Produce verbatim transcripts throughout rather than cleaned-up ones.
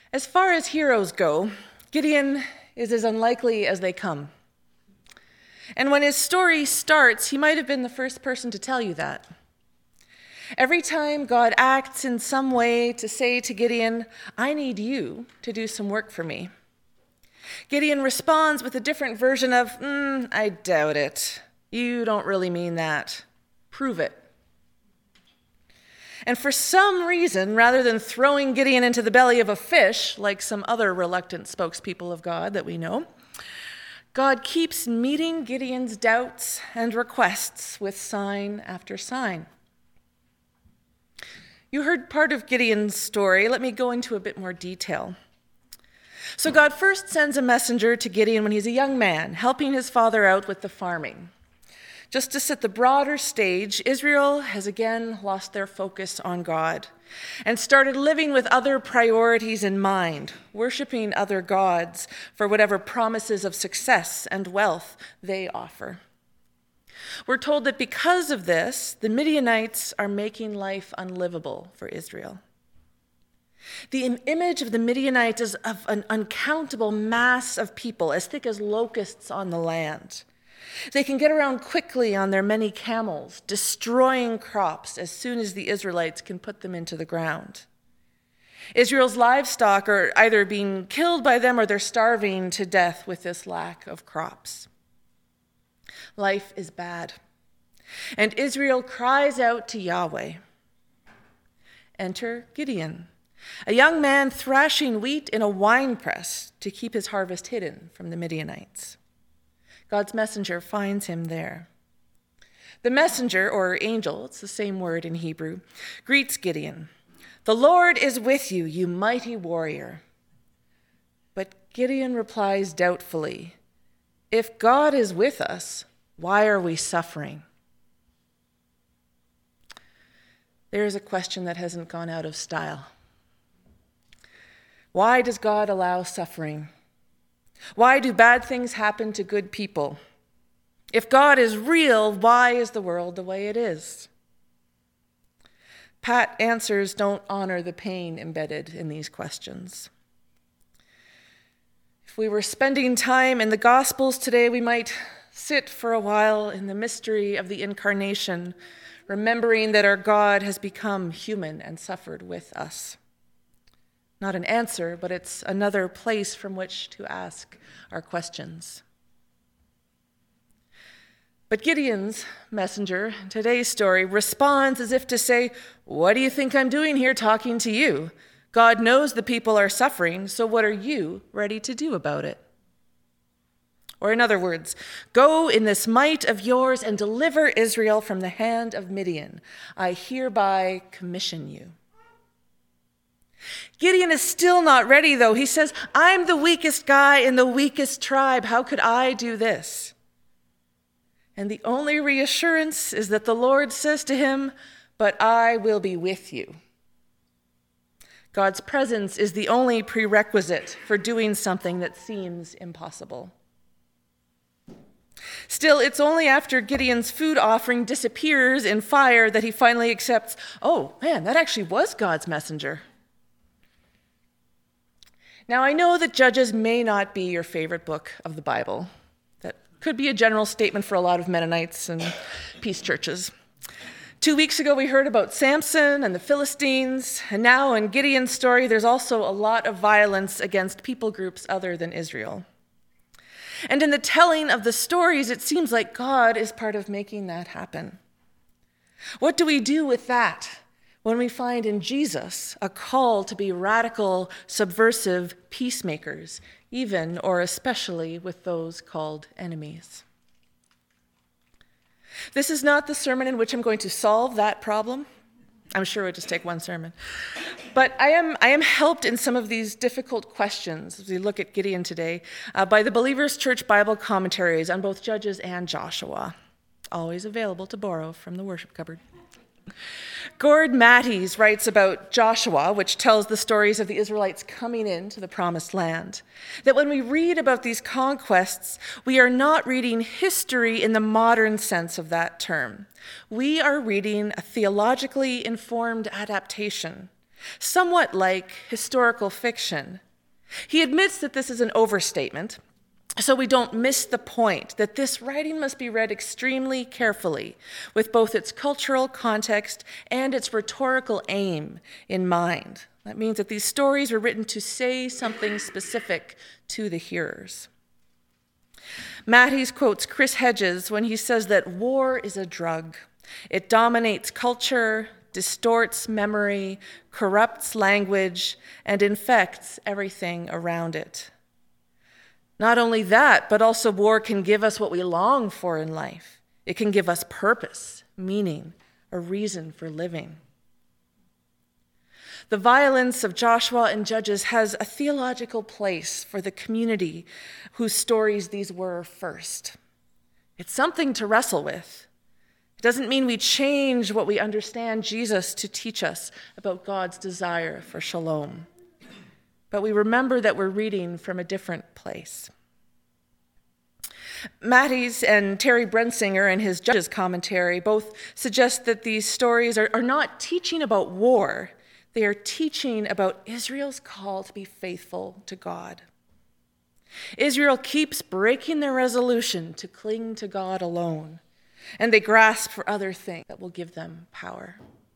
As far as heroes go, Gideon is as unlikely as they come. And when his story starts, he might have been the first person to tell you that. Every time God acts in some way to say to Gideon, I need you to do some work for me, Gideon responds with a different version of, mm, I doubt it. You don't really mean that. Prove it. And for some reason, rather than throwing Gideon into the belly of a fish, like some other reluctant spokespeople of God that we know, God keeps meeting Gideon's doubts and requests with sign after sign. You heard part of Gideon's story. Let me go into a bit more detail. So God first sends a messenger to Gideon when he's a young man, helping his father out with the farming. Just to set the broader stage, Israel has again lost their focus on God and started living with other priorities in mind, worshiping other gods for whatever promises of success and wealth they offer. We're told that because of this, the Midianites are making life unlivable for Israel. The im- image of the Midianites is of an uncountable mass of people, as thick as locusts on the land. They can get around quickly on their many camels, destroying crops as soon as the Israelites can put them into the ground. Israel's livestock are either being killed by them or they're starving to death with this lack of crops. Life is bad, and Israel cries out to Yahweh. Enter Gideon, a young man thrashing wheat in a winepress to keep his harvest hidden from the Midianites. God's messenger finds him there. The messenger, or angel, it's the same word in Hebrew, greets Gideon. The Lord is with you, you mighty warrior. But Gideon replies doubtfully, if God is with us, why are we suffering? There is a question that hasn't gone out of style. Why does God allow suffering? Why do bad things happen to good people? If God is real, why is the world the way it is? Pat answers don't honor the pain embedded in these questions. If we were spending time in the Gospels today, we might sit for a while in the mystery of the incarnation, remembering that our God has become human and suffered with us. Not an answer, but it's another place from which to ask our questions. But Gideon's messenger, today's story, responds as if to say, what do you think I'm doing here talking to you? God knows the people are suffering, so what are you ready to do about it? Or in other words, go in this might of yours and deliver Israel from the hand of Midian. I hereby commission you. Gideon is still not ready, though. He says, I'm the weakest guy in the weakest tribe. How could I do this? And the only reassurance is that the Lord says to him, but I will be with you. God's presence is the only prerequisite for doing something that seems impossible. Still, it's only after Gideon's food offering disappears in fire that he finally accepts, oh man, that actually was God's messenger. Now, I know that Judges may not be your favorite book of the Bible. That could be a general statement for a lot of Mennonites and peace churches. Two weeks ago, we heard about Samson and the Philistines, and now in Gideon's story, there's also a lot of violence against people groups other than Israel. And in the telling of the stories, it seems like God is part of making that happen. What do we do with that when we find in Jesus a call to be radical, subversive peacemakers, even or especially with those called enemies? This is not the sermon in which I'm going to solve that problem. I'm sure it would just take one sermon. But I am I am helped in some of these difficult questions as we look at Gideon today uh, by the Believers Church Bible commentaries on both Judges and Joshua, always available to borrow from the worship cupboard. Gord Matties writes about Joshua, which tells the stories of the Israelites coming into the promised land, that when we read about these conquests, we are not reading history in the modern sense of that term. We are reading a theologically informed adaptation, somewhat like historical fiction. He admits that this is an overstatement, so we don't miss the point that this writing must be read extremely carefully, with both its cultural context and its rhetorical aim in mind. That means that these stories were written to say something specific to the hearers. Matthees quotes Chris Hedges when he says that war is a drug. It dominates culture, distorts memory, corrupts language, and infects everything around it. Not only that, but also war can give us what we long for in life. It can give us purpose, meaning, a reason for living. The violence of Joshua and Judges has a theological place for the community whose stories these were first. It's something to wrestle with. It doesn't mean we change what we understand Jesus to teach us about God's desire for shalom. But we remember that we're reading from a different place. Matthees and Terry Brensinger in his Judges commentary both suggest that these stories are, are not teaching about war. They are teaching about Israel's call to be faithful to God. Israel keeps breaking their resolution to cling to God alone, and they grasp for other things that will give them power.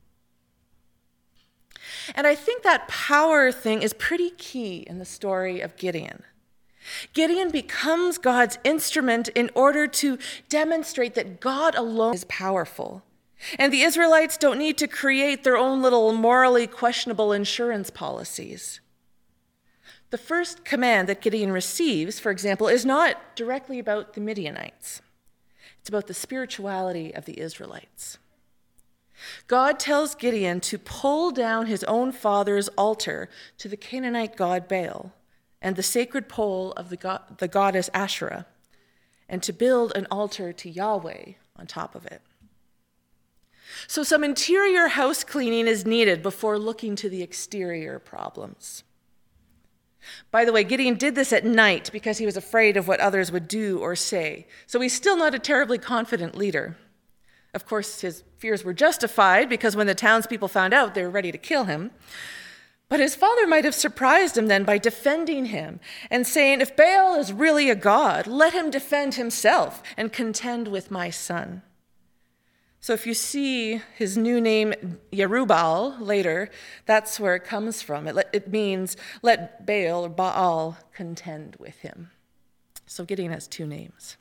And I think that power thing is pretty key in the story of Gideon. Gideon becomes God's instrument in order to demonstrate that God alone is powerful. And the Israelites don't need to create their own little morally questionable insurance policies. The first command that Gideon receives, for example, is not directly about the Midianites. It's about the spirituality of the Israelites. God tells Gideon to pull down his own father's altar to the Canaanite god Baal and the sacred pole of the, god, the goddess Asherah, and to build an altar to Yahweh on top of it. So some interior house cleaning is needed before looking to the exterior problems. By the way, Gideon did this at night because he was afraid of what others would do or say. So he's still not a terribly confident leader. Of course, his fears were justified because when the townspeople found out, they were ready to kill him. But his father might have surprised him then by defending him and saying, if Baal is really a god, let him defend himself and contend with my son. So if you see his new name, Yerubbaal, later, that's where it comes from. It, it means, let Baal or Baal contend with him. So Gideon has two names.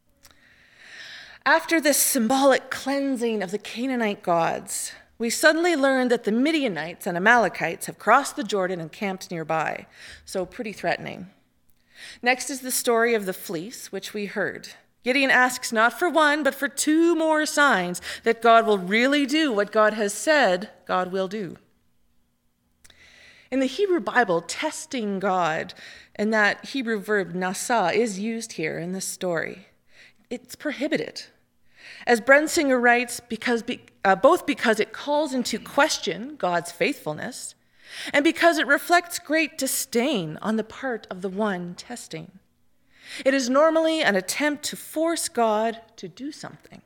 After this symbolic cleansing of the Canaanite gods, we suddenly learn that the Midianites and Amalekites have crossed the Jordan and camped nearby, so pretty threatening. Next is the story of the fleece, which we heard. Gideon asks not for one, but for two more signs that God will really do what God has said God will do. In the Hebrew Bible, testing God, and that Hebrew verb nasa, is used here in this story. It's prohibited. As Brensinger writes, because be, uh, both because it calls into question God's faithfulness, and because it reflects great disdain on the part of the one testing. It is normally an attempt to force God to do something.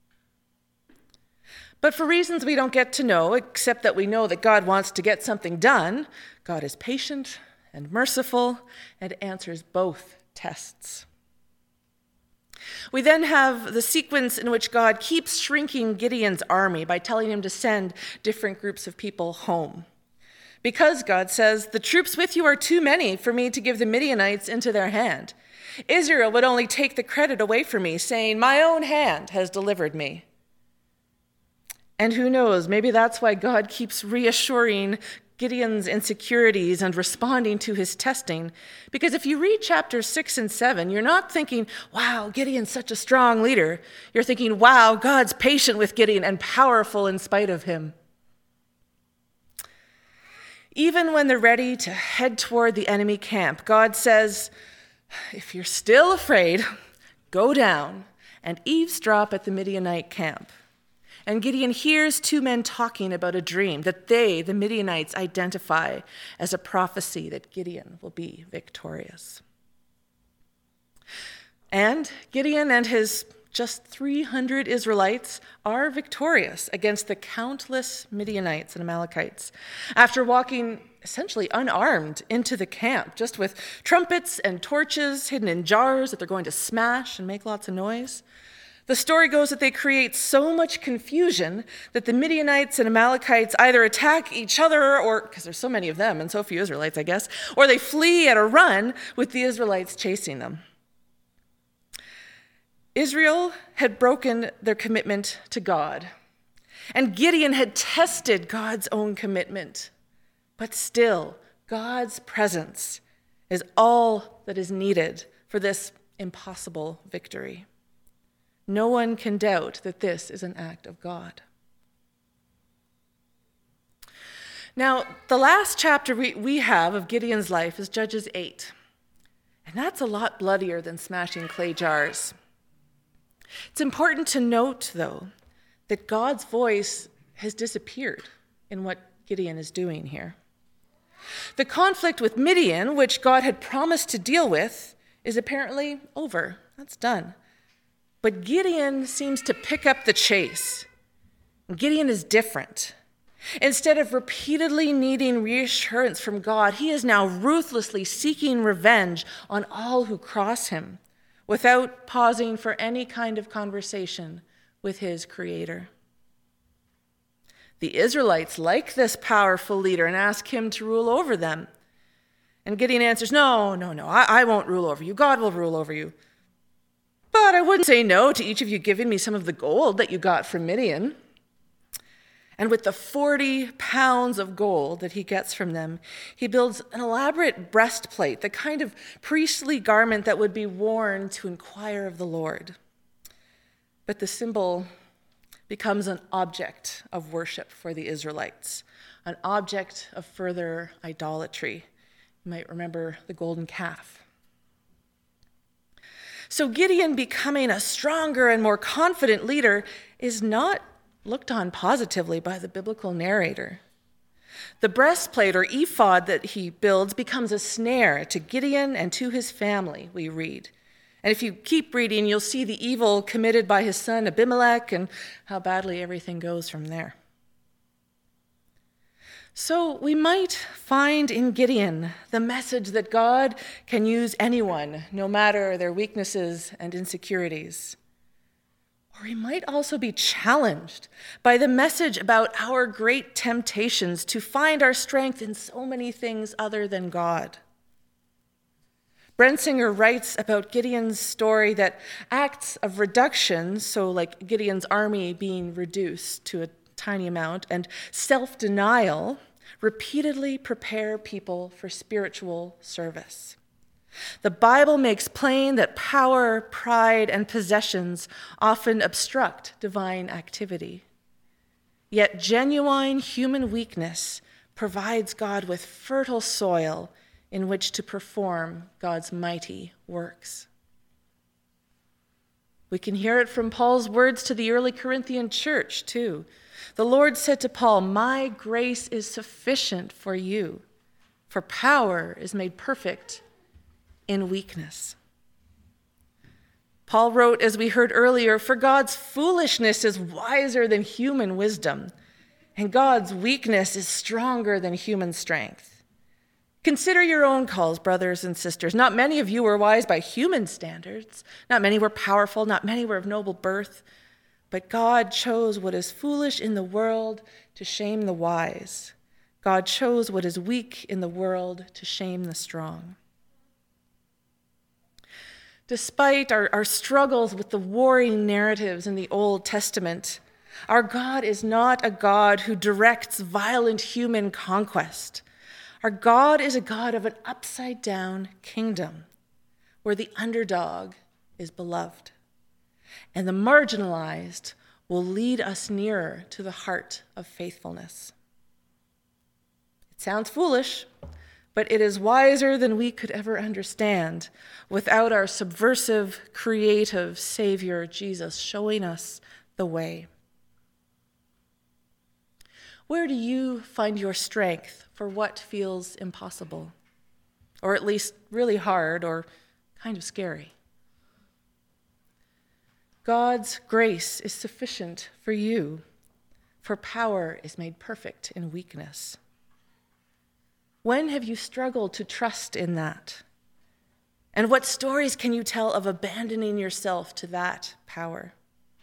But for reasons we don't get to know, except that we know that God wants to get something done, God is patient and merciful and answers both tests. We then have the sequence in which God keeps shrinking Gideon's army by telling him to send different groups of people home. Because, God says, the troops with you are too many for me to give the Midianites into their hand. Israel would only take the credit away from me, saying, my own hand has delivered me. And who knows, maybe that's why God keeps reassuring Gideon's insecurities and responding to his testing. Because if you read chapters six and seven, you're not thinking, wow, Gideon's such a strong leader. You're thinking, wow, God's patient with Gideon and powerful in spite of him. Even when they're ready to head toward the enemy camp, God says, if you're still afraid, go down and eavesdrop at the Midianite camp. And Gideon hears two men talking about a dream that they, the Midianites, identify as a prophecy that Gideon will be victorious. And Gideon and his just three hundred Israelites are victorious against the countless Midianites and Amalekites. After walking essentially unarmed into the camp, just with trumpets and torches hidden in jars that they're going to smash and make lots of noise, the story goes that they create so much confusion that the Midianites and Amalekites either attack each other, or, because there's so many of them and so few Israelites, I guess, or they flee at a run with the Israelites chasing them. Israel had broken their commitment to God, and Gideon had tested God's own commitment. But still, God's presence is all that is needed for this impossible victory. No one can doubt that this is an act of God. Now, the last chapter we, we have of Gideon's life is Judges eight. And that's a lot bloodier than smashing clay jars. It's important to note, though, that God's voice has disappeared in what Gideon is doing here. The conflict with Midian, which God had promised to deal with, is apparently over. That's done. But Gideon seems to pick up the chase. Gideon is different. Instead of repeatedly needing reassurance from God, he is now ruthlessly seeking revenge on all who cross him, without pausing for any kind of conversation with his Creator. The Israelites like this powerful leader and ask him to rule over them. And Gideon answers, no, no, no, I, I won't rule over you. God will rule over you. But I wouldn't say no to each of you giving me some of the gold that you got from Midian. And with the forty pounds of gold that he gets from them, he builds an elaborate breastplate, the kind of priestly garment that would be worn to inquire of the Lord. But the symbol becomes an object of worship for the Israelites, an object of further idolatry. You might remember the golden calf. So Gideon becoming a stronger and more confident leader is not looked on positively by the biblical narrator. The breastplate or ephod that he builds becomes a snare to Gideon and to his family, we read. And if you keep reading, you'll see the evil committed by his son Abimelech and how badly everything goes from there. So we might find in Gideon the message that God can use anyone, no matter their weaknesses and insecurities. Or he might also be challenged by the message about our great temptations to find our strength in so many things other than God. Brensinger writes about Gideon's story that acts of reduction, so like Gideon's army being reduced to a tiny amount, and self-denial repeatedly prepare people for spiritual service. The Bible makes plain that power, pride, and possessions often obstruct divine activity. Yet genuine human weakness provides God with fertile soil in which to perform God's mighty works. We can hear it from Paul's words to the early Corinthian church, too. The Lord said to Paul, "My grace is sufficient for you, for power is made perfect in weakness." Paul wrote, as we heard earlier, "For God's foolishness is wiser than human wisdom, and God's weakness is stronger than human strength." Consider your own calls, brothers and sisters. Not many of you were wise by human standards. Not many were powerful. Not many were of noble birth. But God chose what is foolish in the world to shame the wise. God chose what is weak in the world to shame the strong. Despite our, our struggles with the warring narratives in the Old Testament, our God is not a God who directs violent human conquest. Our God is a God of an upside-down kingdom where the underdog is beloved, and the marginalized will lead us nearer to the heart of faithfulness. It sounds foolish, but it is wiser than we could ever understand without our subversive, creative Savior, Jesus, showing us the way. Where do you find your strength for what feels impossible, or at least really hard or kind of scary? God's grace is sufficient for you, for power is made perfect in weakness. When have you struggled to trust in that? And what stories can you tell of abandoning yourself to that power?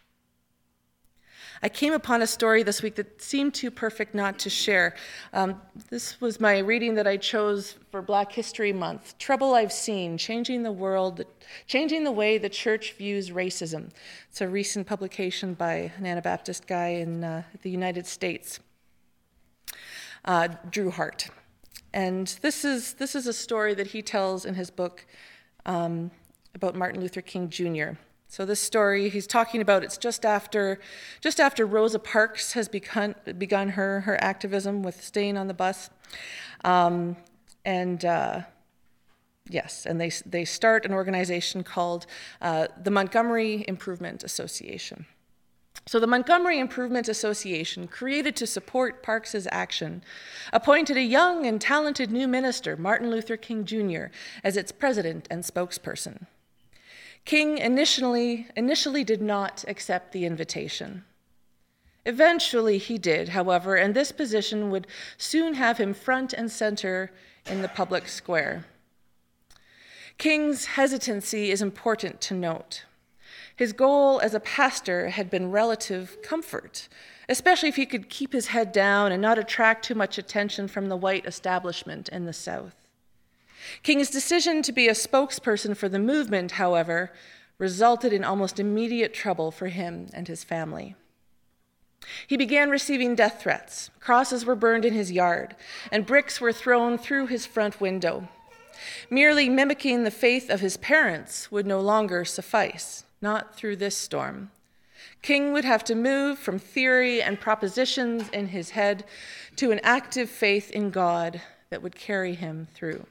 I came upon a story this week that seemed too perfect not to share. Um, this was my reading that I chose for Black History Month, Trouble I've Seen, Changing the World, Changing the Way the Church Views Racism. It's a recent publication by an Anabaptist guy in uh, the United States, uh, Drew Hart. And this is, this is a story that he tells in his book um, about Martin Luther King Junior So this story he's talking about, it's just after just after Rosa Parks has begun, begun her, her activism with staying on the bus. Um, and uh, yes, and they, they start an organization called uh, the Montgomery Improvement Association. So the Montgomery Improvement Association, created to support Parks's action, appointed a young and talented new minister, Martin Luther King Junior, as its president and spokesperson. King initially, initially did not accept the invitation. Eventually he did, however, and this position would soon have him front and center in the public square. King's hesitancy is important to note. His goal as a pastor had been relative comfort, especially if he could keep his head down and not attract too much attention from the white establishment in the South. King's decision to be a spokesperson for the movement, however, resulted in almost immediate trouble for him and his family. He began receiving death threats, crosses were burned in his yard, and bricks were thrown through his front window. Merely mimicking the faith of his parents would no longer suffice, not through this storm. King would have to move from theory and propositions in his head to an active faith in God that would carry him through.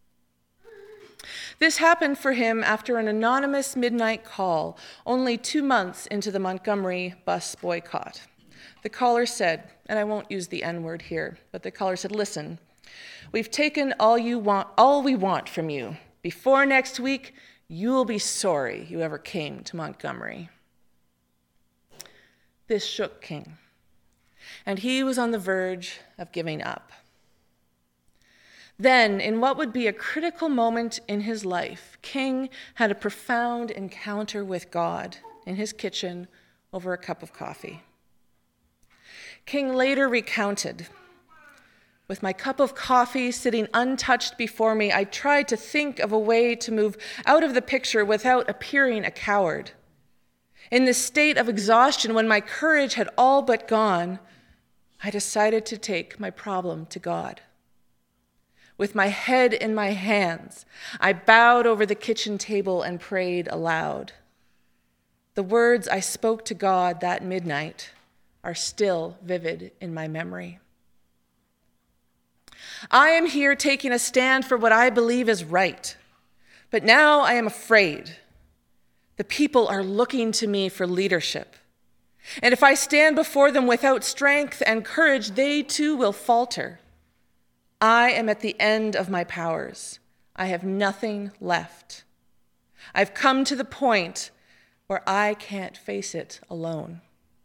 This happened for him after an anonymous midnight call, only two months into the Montgomery bus boycott. The caller said, and I won't use the N-word here, but the caller said, "Listen, we've taken all you want, all we want from you. Before next week, you'll be sorry you ever came to Montgomery." This shook King, and he was on the verge of giving up. Then, in what would be a critical moment in his life, King had a profound encounter with God in his kitchen over a cup of coffee. King later recounted, "With my cup of coffee sitting untouched before me, I tried to think of a way to move out of the picture without appearing a coward. In this state of exhaustion, when my courage had all but gone, I decided to take my problem to God. With my head in my hands, I bowed over the kitchen table and prayed aloud. The words I spoke to God that midnight are still vivid in my memory. I am here taking a stand for what I believe is right, but now I am afraid. The people are looking to me for leadership, and if I stand before them without strength and courage, they too will falter. I am at the end of my powers. I have nothing left. I've come to the point where I can't face it alone."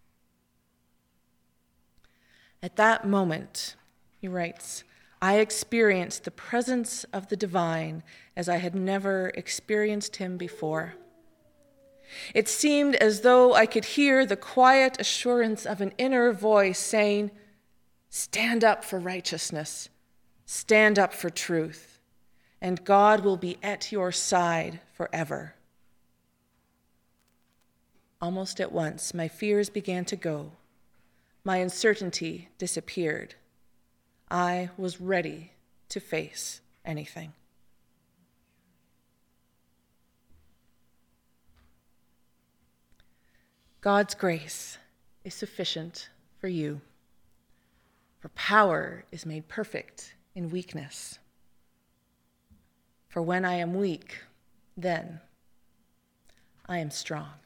At that moment, he writes, I experienced the presence of the divine as I had never experienced him before. It seemed as though I could hear the quiet assurance of an inner voice saying, "Stand up for righteousness. Stand up for truth, and God will be at your side forever." Almost at once, my fears began to go. My uncertainty disappeared. I was ready to face anything. God's grace is sufficient for you, for power is made perfect in weakness. For when I am weak, then I am strong.